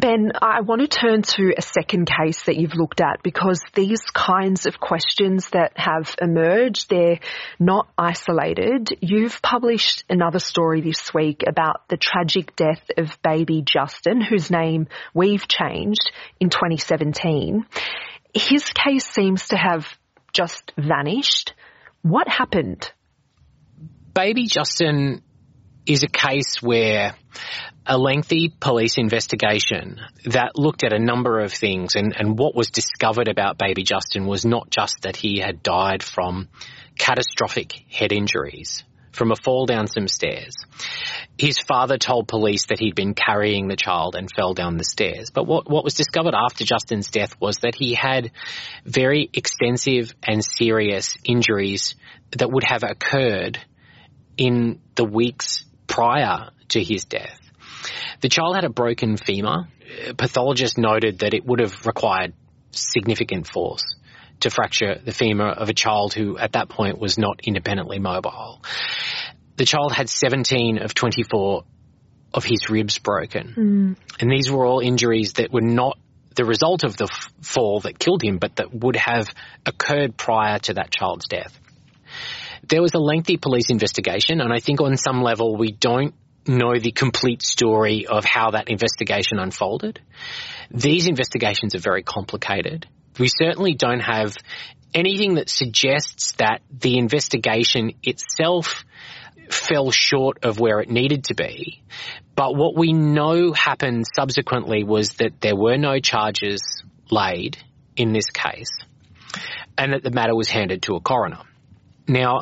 Ben, I want to turn to a second case that you've looked at, because these kinds of questions that have emerged, they're not isolated. You've published another story this week about the tragic death of baby Justin, whose name we've changed in 2017. His case seems to have just vanished. What happened? Baby Justin is a case where a lengthy police investigation that looked at a number of things, and what was discovered about baby Justin was not just that he had died from catastrophic head injuries from a fall down some stairs. His father told police that he'd been carrying the child and fell down the stairs. But what was discovered after Justin's death was that he had very extensive and serious injuries that would have occurred in the weeks prior to his death. The child had a broken femur. Pathologists noted that it would have required significant force to fracture the femur of a child who at that point was not independently mobile. The child had 17 of 24 of his ribs broken. And these were all injuries that were not the result of the fall that killed him, but that would have occurred prior to that child's death. There was a lengthy police investigation, and I think on some level we don't know the complete story of how that investigation unfolded. These investigations are very complicated. We certainly don't have anything that suggests that the investigation itself fell short of where it needed to be. But what we know happened subsequently was that there were no charges laid in this case, and that the matter was handed to a coroner. Now,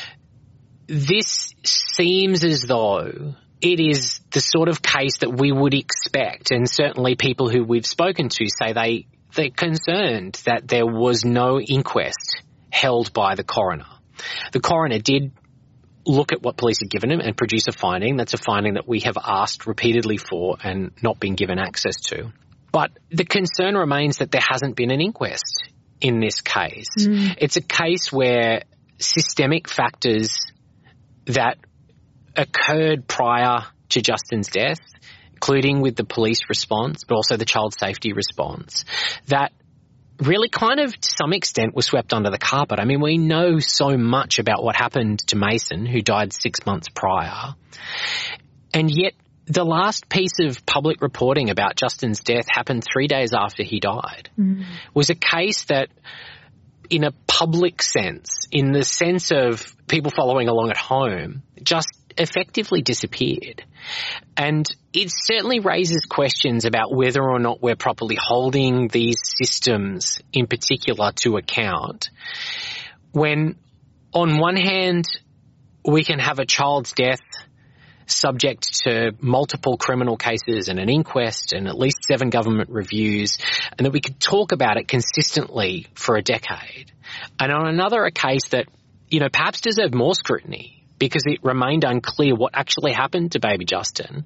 this seems as though it is the sort of case that we would expect, and certainly people who we've spoken to say they're concerned that there was no inquest held by the coroner. The coroner did look at what police had given him and produce a finding. That's a finding that we have asked repeatedly for and not been given access to. But the concern remains that there hasn't been an inquest in this case. It's a case where systemic factors that occurred prior to Justin's death, including with the police response, but also the child safety response, that really kind of to some extent was swept under the carpet. I mean, we know so much about what happened to Mason, who died 6 months prior, and yet the last piece of public reporting about Justin's death happened 3 days after he died. Was a case that, in a public sense, in the sense of people following along at home, just effectively disappeared. And it certainly raises questions about whether or not we're properly holding these systems in particular to account, when on one hand we can have a child's death subject to multiple criminal cases and an inquest and at least 7 government reviews, and that we could talk about it consistently for a decade. And on another, a case that, perhaps deserved more scrutiny because it remained unclear what actually happened to baby Justin,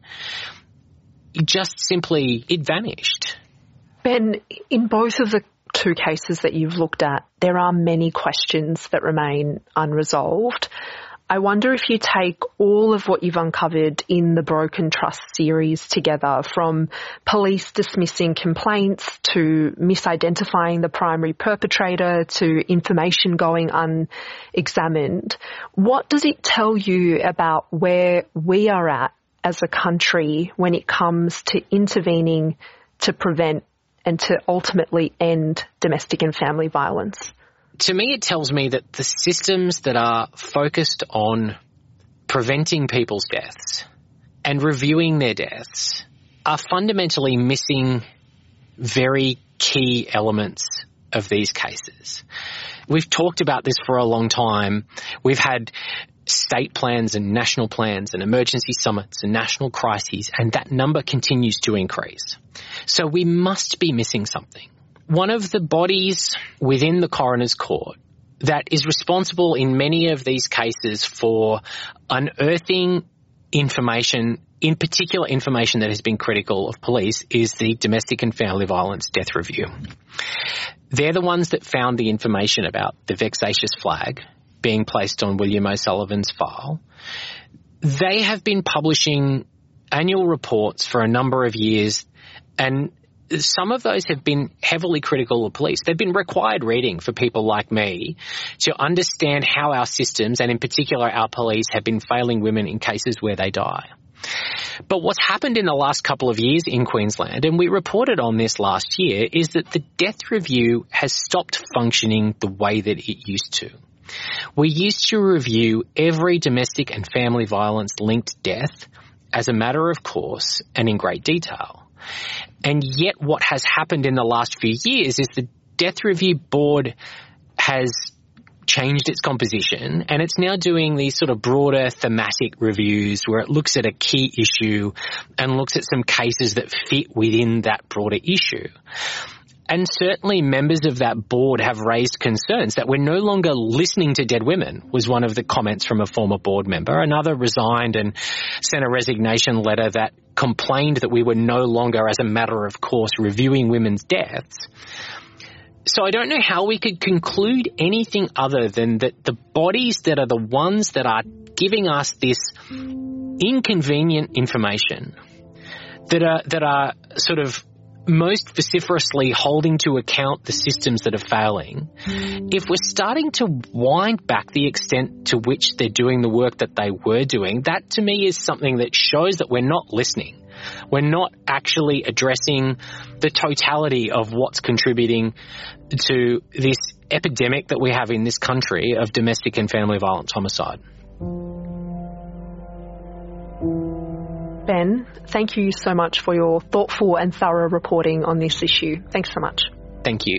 it vanished. Ben, in both of the 2 cases that you've looked at, there are many questions that remain unresolved. I wonder if you take all of what you've uncovered in the Broken Trust series together, from police dismissing complaints to misidentifying the primary perpetrator to information going unexamined, what does it tell you about where we are at as a country when it comes to intervening to prevent and to ultimately end domestic and family violence? To me, it tells me that the systems that are focused on preventing people's deaths and reviewing their deaths are fundamentally missing very key elements of these cases. We've talked about this for a long time. We've had state plans and national plans and emergency summits and national crises, and that number continues to increase. So we must be missing something. One of the bodies within the coroner's court that is responsible in many of these cases for unearthing information, in particular information that has been critical of police, is the Domestic and Family Violence Death Review. They're the ones that found the information about the vexatious flag being placed on William O'Sullivan's file. They have been publishing annual reports for a number of years, and some of those have been heavily critical of police. They've been required reading for people like me to understand how our systems, and in particular our police, have been failing women in cases where they die. But what's happened in the last couple of years in Queensland, and we reported on this last year, is that the death review has stopped functioning the way that it used to. We used to review every domestic and family violence linked death as a matter of course and in great detail. And yet what has happened in the last few years is the Death Review Board has changed its composition, and it's now doing these sort of broader thematic reviews where it looks at a key issue and looks at some cases that fit within that broader issue. And certainly members of that board have raised concerns that we're no longer listening to dead women, was one of the comments from a former board member. Another resigned and sent a resignation letter that complained that we were no longer, as a matter of course, reviewing women's deaths. So I don't know how we could conclude anything other than that the bodies that are the ones that are giving us this inconvenient information, that are sort of most vociferously holding to account the systems that are failing, if we're starting to wind back the extent to which they're doing the work that they were doing, that to me is something that shows that we're not listening. We're not actually addressing the totality of what's contributing to this epidemic that we have in this country of domestic and family violence homicide. Ben, thank you so much for your thoughtful and thorough reporting on this issue. Thanks so much. Thank you.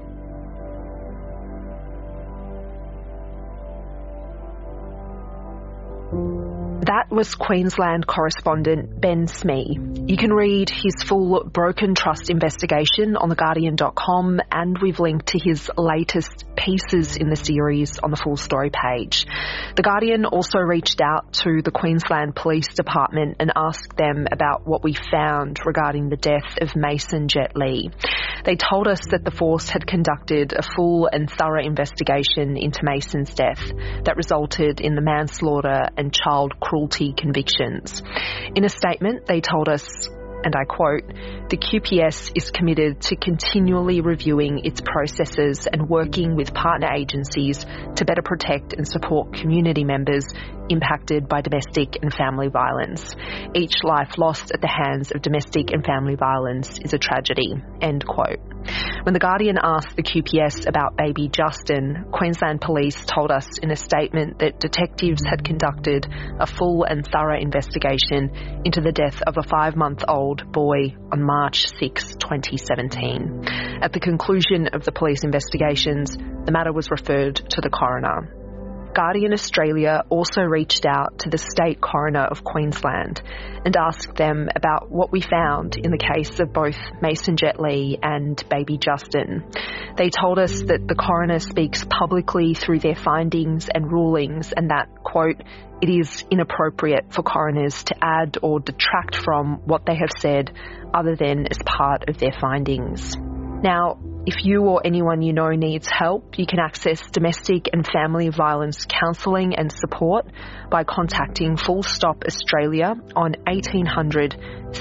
That was Queensland correspondent Ben Smee. You can read his full Broken Trust investigation on theguardian.com, and we've linked to his latest pieces in the series on the full story page. The Guardian also reached out to the Queensland Police Department and asked them about what we found regarding the death of Mason Jet Lee. They told us that the force had conducted a full and thorough investigation into Mason's death that resulted in the manslaughter and child cruelty convictions. In a statement, they told us, and I quote, "The QPS is committed to continually reviewing its processes and working with partner agencies to better protect and support community members impacted by domestic and family violence. Each life lost at the hands of domestic and family violence is a tragedy." End quote. When The Guardian asked the QPS about baby Justin, Queensland Police told us in a statement that detectives had conducted a full and thorough investigation into the death of a 5-month-old boy on March 6, 2017. At the conclusion of the police investigations, the matter was referred to the coroner. Guardian Australia also reached out to the State Coroner of Queensland and asked them about what we found in the case of both Mason Jet Lee and baby Justin. They told us that the coroner speaks publicly through their findings and rulings, and that, quote, "It is inappropriate for coroners to add or detract from what they have said other than as part of their findings." Now, if you or anyone you know needs help, you can access domestic and family violence counselling and support by contacting Full Stop Australia on 1800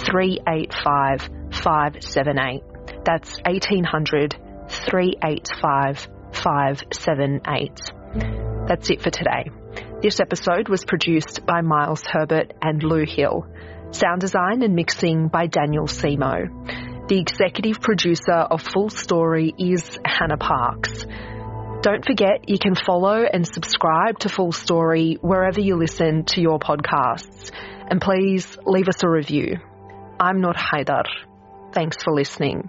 385 578. That's 1800 385 578. That's it for today. This episode was produced by Miles Herbert and Lou Hill. Sound design and mixing by Daniel Simo. The executive producer of Full Story is Hannah Parks. Don't forget you can follow and subscribe to Full Story wherever you listen to your podcasts. And please leave us a review. I'm Noor Haidar. Thanks for listening.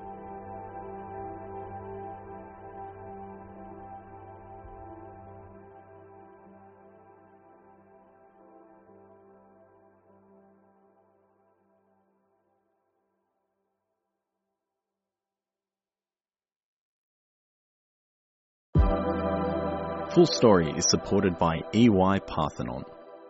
Full Story is supported by EY Parthenon.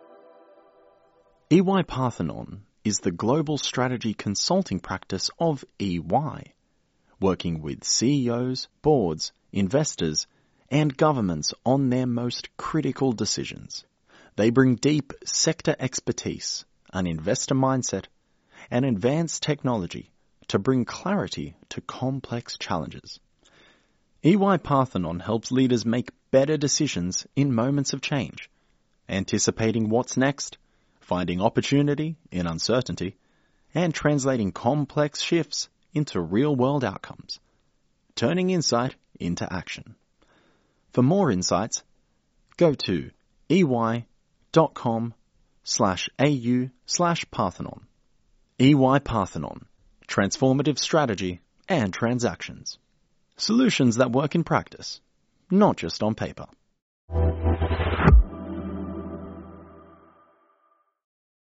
EY Parthenon is the global strategy consulting practice of EY, working with CEOs, boards, investors, and governments on their most critical decisions. They bring deep sector expertise, an investor mindset, and advanced technology to bring clarity to complex challenges. EY Parthenon helps leaders make better decisions in moments of change, anticipating what's next, finding opportunity in uncertainty, and translating complex shifts into real-world outcomes, turning insight into action. For more insights, go to ey.com/au/Parthenon. EY Parthenon, transformative strategy and transactions. Solutions that work in practice, not just on paper.